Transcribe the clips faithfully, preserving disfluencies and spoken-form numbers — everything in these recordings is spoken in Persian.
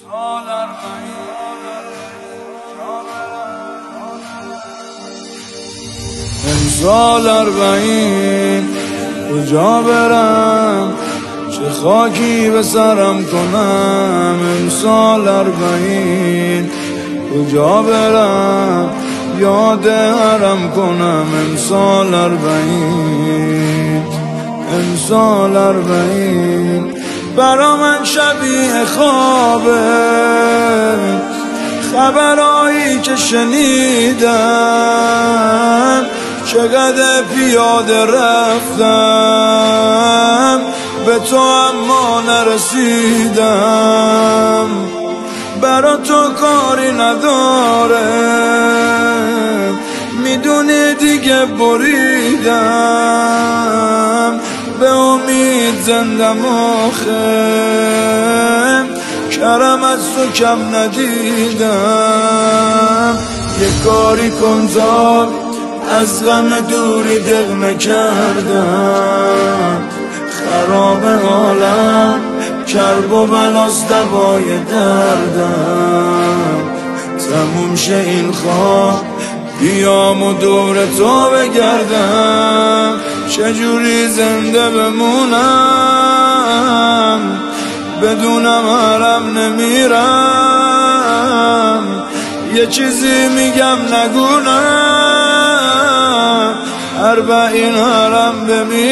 امسال اربعین کجا برم، چه خاکی به سرم کنم. امسال اربعین کجا برم، یاد حرم کنم. امسال اربعین امسال اربعین برا من شبیه خوابه، خبرایی که شنیدم، چقدر پیاده رفتم به تو اما نرسیدم. برا تو کاری نداره، میدونی دیگه بریدم. به امید زندم آخه، کرم از تو کم ندیدم. یه کاری کن تا از غم دوری دق نکردم. خراب حالم کرب و بلاست دوای دردم. تموم شه این خواب بیام و دور تو بگردم. چجوری زنده بمونم بدونم حرم نمیرم. یه چیزی میگم نگونم، اربعین حرم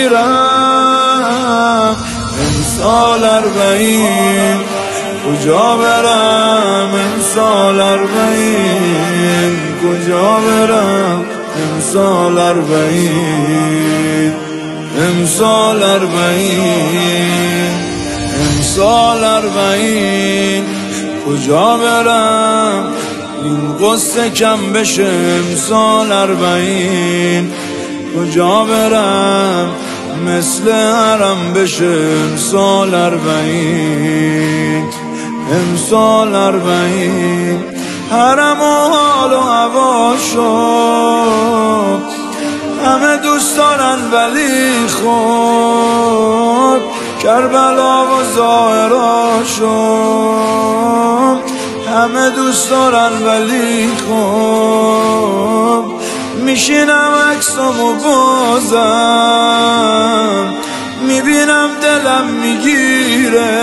بمیرم. امسال اربعین کجا برم، امسال اربعین کجا برم. امسال اربعین امسال اربعین امسال اربعین کجا برم، این قصه کم بشه. امسال اربعین کجا برم، مثل حرم بشه. امسال اربعین امسال اربعین حرم و حال و هوا شد، همه دوست دارن ولی خود کربلا و ظاهرا شد. همه دوست دارن ولی خود میشینم عکسامو بازم، میبینم دلم میگیره.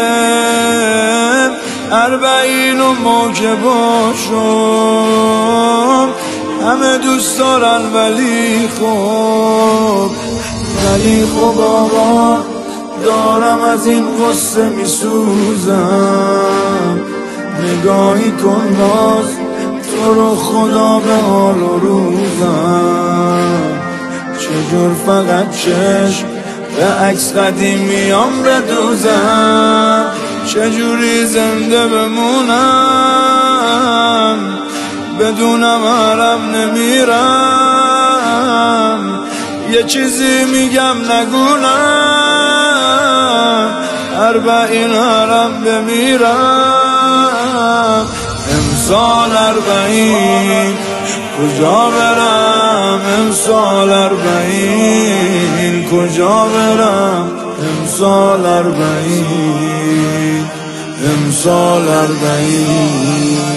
اربعین و موکه باشم، همه دوست دارن ولی خوب ولی خوب آقا دارم از این قصه میسوزم. نگاهی کن باز تو رو خدا به حال و روزم. چجور فقط چشم به عکس قدیمیام بدوزم. چجوری زنده بمونم بدونم حرم نمیرم. یه چیزی میگم نگونم، اربعین حرم بمیرم. امسال اربعین کجا برم، امسال اربعین کجا برم. امسال اربعین امسال اربعین